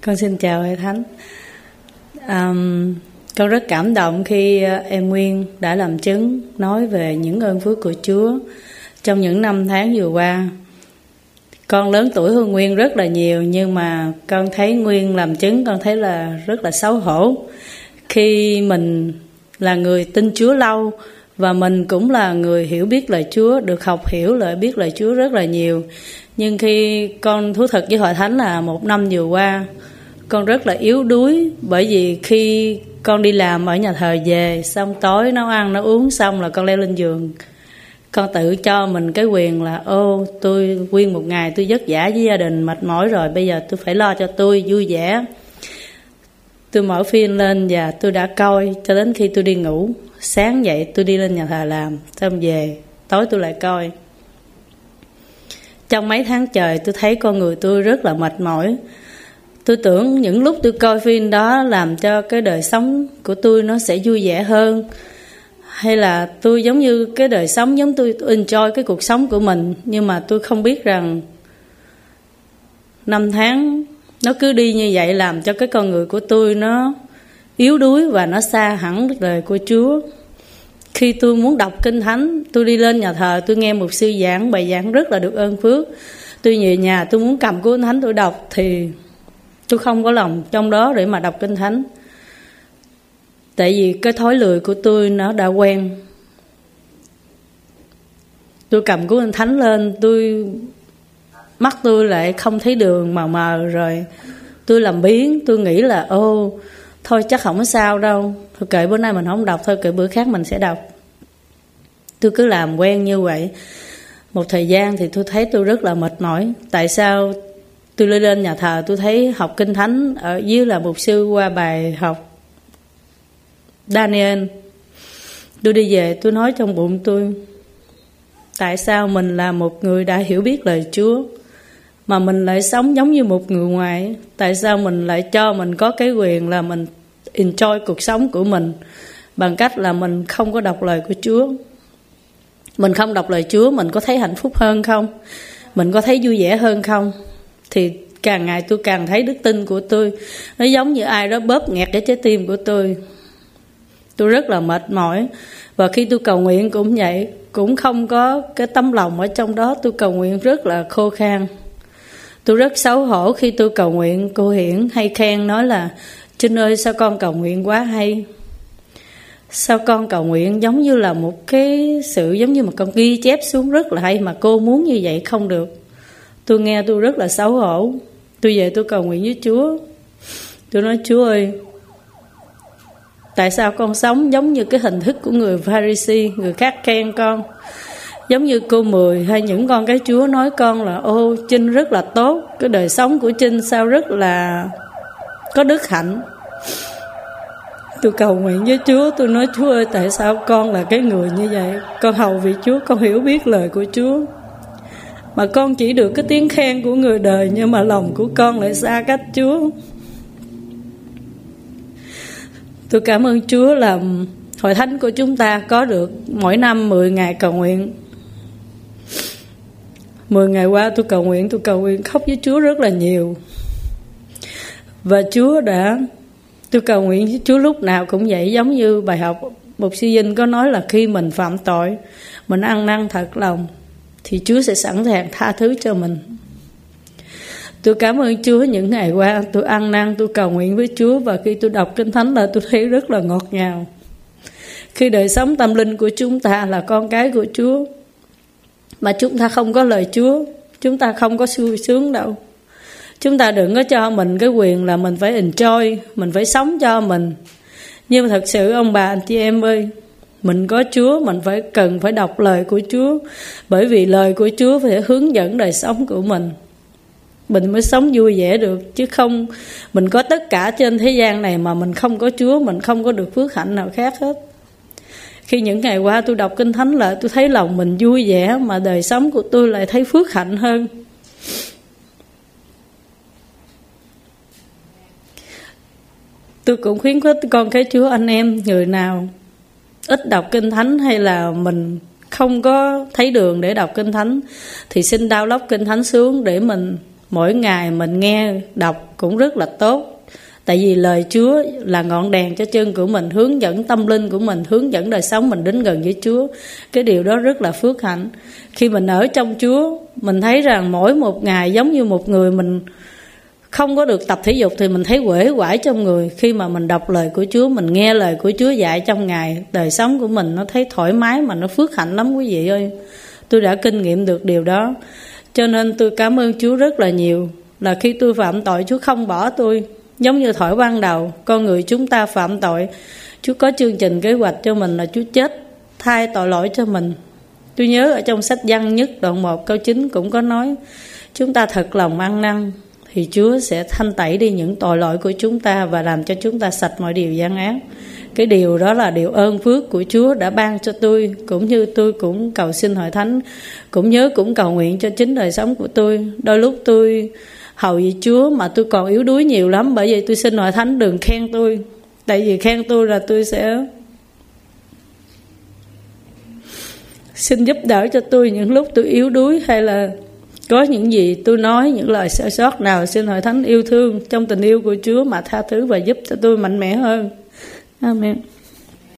Con xin chào Hội Thánh. Con rất cảm động khi em Nguyên đã làm chứng nói về những ơn phước của Chúa trong những năm tháng vừa qua. Con lớn tuổi hơn Nguyên rất là nhiều, nhưng mà con thấy Nguyên làm chứng, con thấy là rất là xấu hổ. Khi mình là người tin Chúa lâu và mình cũng là người hiểu biết lời Chúa, được học hiểu lời biết lời Chúa rất là nhiều. Nhưng khi con thú thật với Hội Thánh là một năm vừa qua, con rất là yếu đuối. Bởi vì khi con đi làm ở nhà thờ về, xong tối nấu ăn nấu uống xong là con leo lên giường. Con tự cho mình cái quyền là tôi nguyên một ngày tôi vất vả với gia đình mệt mỏi rồi, bây giờ tôi phải lo cho tôi vui vẻ. Tôi mở phim lên và tôi đã coi cho đến khi tôi đi ngủ. Sáng dậy tôi đi lên nhà thờ làm, xong về tối tôi lại coi. Trong mấy tháng trời tôi thấy con người tôi rất là mệt mỏi. Tôi tưởng những lúc tôi coi phim đó làm cho cái đời sống của tôi nó sẽ vui vẻ hơn, hay là tôi giống như cái đời sống giống tôi enjoy cái cuộc sống của mình. Nhưng mà tôi không biết rằng năm tháng nó cứ đi như vậy làm cho cái con người của tôi nó yếu đuối và nó xa hẳn lời của Chúa. Khi tôi muốn đọc Kinh Thánh, tôi đi lên nhà thờ, tôi nghe mục sư giảng, bài giảng rất là được ơn phước. Tôi về nhà tôi muốn cầm cuốn Kinh Thánh tôi đọc thì tôi không có lòng trong đó để mà đọc Kinh Thánh. Tại vì cái thói lười của tôi nó đã quen. Tôi cầm cuốn Kinh Thánh lên, mắt tôi lại không thấy đường, mờ mờ rồi. Tôi làm biếng, tôi nghĩ là thôi chắc không có sao đâu, thôi kệ bữa nay mình không đọc, thôi kệ bữa khác mình sẽ đọc. Tôi cứ làm quen như vậy. Một thời gian thì tôi thấy tôi rất là mệt mỏi. Tại sao tôi lên nhà thờ tôi thấy học Kinh Thánh ở dưới là mục sư qua bài học Daniel, tôi đi về tôi nói trong bụng tôi, tại sao mình là một người đã hiểu biết lời Chúa mà mình lại sống giống như một người ngoài? Tại sao mình lại cho mình có cái quyền là mình enjoy cuộc sống của mình bằng cách là mình không có đọc lời của Chúa? Mình không đọc lời Chúa, mình có thấy hạnh phúc hơn không? Mình có thấy vui vẻ hơn không? Thì càng ngày tôi càng thấy đức tin của tôi nó giống như ai đó bóp nghẹt cái trái tim của tôi. Tôi rất là mệt mỏi. Và khi tôi cầu nguyện cũng vậy, cũng không có cái tấm lòng ở trong đó. Tôi cầu nguyện rất là khô khan. Tôi rất xấu hổ khi tôi cầu nguyện. Cô Hiển hay khen nói là Trinh ơi, sao con cầu nguyện quá hay. Sao con cầu nguyện giống như là một cái sự giống như mà con ghi chép xuống rất là hay, mà cô muốn như vậy không được. Tôi nghe tôi rất là xấu hổ. Tôi về tôi cầu nguyện với Chúa. Tôi nói Chúa ơi, tại sao con sống giống như cái hình thức của người Pharisee, người khác khen con, giống như cô Mười hay những con cái Chúa nói con là Trinh rất là tốt, cái đời sống của Trinh sao rất là có đức hạnh. Tôi cầu nguyện với Chúa, tôi nói Chúa ơi, tại sao con là cái người như vậy? Con hầu việc Chúa, con hiểu biết lời của Chúa, mà con chỉ được cái tiếng khen của người đời, nhưng mà lòng của con lại xa cách Chúa. Tôi cảm ơn Chúa là Hội Thánh của chúng ta có được mỗi năm 10 ngày cầu nguyện. 10 ngày qua tôi cầu nguyện khóc với Chúa rất là nhiều. Và tôi cầu nguyện với Chúa lúc nào cũng vậy. Giống như bài học Mục sư Vinh có nói là khi mình phạm tội, mình ăn năn thật lòng thì Chúa sẽ sẵn sàng tha thứ cho mình. Tôi cảm ơn Chúa những ngày qua tôi ăn năn, tôi cầu nguyện với Chúa, và khi tôi đọc Kinh Thánh là tôi thấy rất là ngọt ngào. Khi đời sống tâm linh của chúng ta là con cái của Chúa mà chúng ta không có lời Chúa, chúng ta không có vui sướng đâu. Chúng ta đừng có cho mình cái quyền là mình phải enjoy, mình phải sống cho mình. Nhưng mà thật sự ông bà anh chị em ơi, mình có Chúa, mình cần phải đọc lời của Chúa, bởi vì lời của Chúa phải hướng dẫn đời sống của mình mới sống vui vẻ được. Chứ không, mình có tất cả trên thế gian này mà mình không có Chúa, mình không có được phước hạnh nào khác hết. Khi những ngày qua tôi đọc Kinh Thánh lại, tôi thấy lòng mình vui vẻ, mà đời sống của tôi lại thấy phước hạnh hơn. Tôi cũng khuyến khích con cái Chúa anh em, người nào ít đọc Kinh Thánh hay là mình không có thấy đường để đọc Kinh Thánh thì xin download Kinh Thánh xuống để mình mỗi ngày mình nghe đọc cũng rất là tốt. Tại vì lời Chúa là ngọn đèn cho chân của mình, hướng dẫn tâm linh của mình, hướng dẫn đời sống mình đến gần với Chúa. Cái điều đó rất là phước hạnh. Khi mình ở trong Chúa, mình thấy rằng mỗi một ngày giống như một người mình không có được tập thể dục thì mình thấy uể oải trong người. Khi mà mình đọc lời của Chúa, mình nghe lời của Chúa dạy trong ngày, đời sống của mình nó thấy thoải mái mà nó phước hạnh lắm quý vị ơi. Tôi đã kinh nghiệm được điều đó. Cho nên tôi cảm ơn Chúa rất là nhiều, là khi tôi phạm tội Chúa không bỏ tôi. Giống như thổi ban đầu, con người chúng ta phạm tội, Chúa có chương trình kế hoạch cho mình là Chúa chết thay tội lỗi cho mình. Tôi nhớ ở trong sách Giăng nhất đoạn 1 câu 9 cũng có nói, chúng ta thật lòng ăn năn thì Chúa sẽ thanh tẩy đi những tội lỗi của chúng ta và làm cho chúng ta sạch mọi điều gian ác. Cái điều đó là điều ơn phước của Chúa đã ban cho tôi, cũng như tôi cũng cầu xin Hội Thánh, cũng nhớ cũng cầu nguyện cho chính đời sống của tôi. Đôi lúc tôi hầu vì Chúa mà tôi còn yếu đuối nhiều lắm, bởi vì tôi xin Hội Thánh đừng khen tôi. Tại vì khen tôi là tôi sẽ xin giúp đỡ cho tôi những lúc tôi yếu đuối, hay là có những gì tôi nói, những lời sai sót nào, xin Hội Thánh yêu thương trong tình yêu của Chúa mà tha thứ và giúp cho tôi mạnh mẽ hơn. Amen.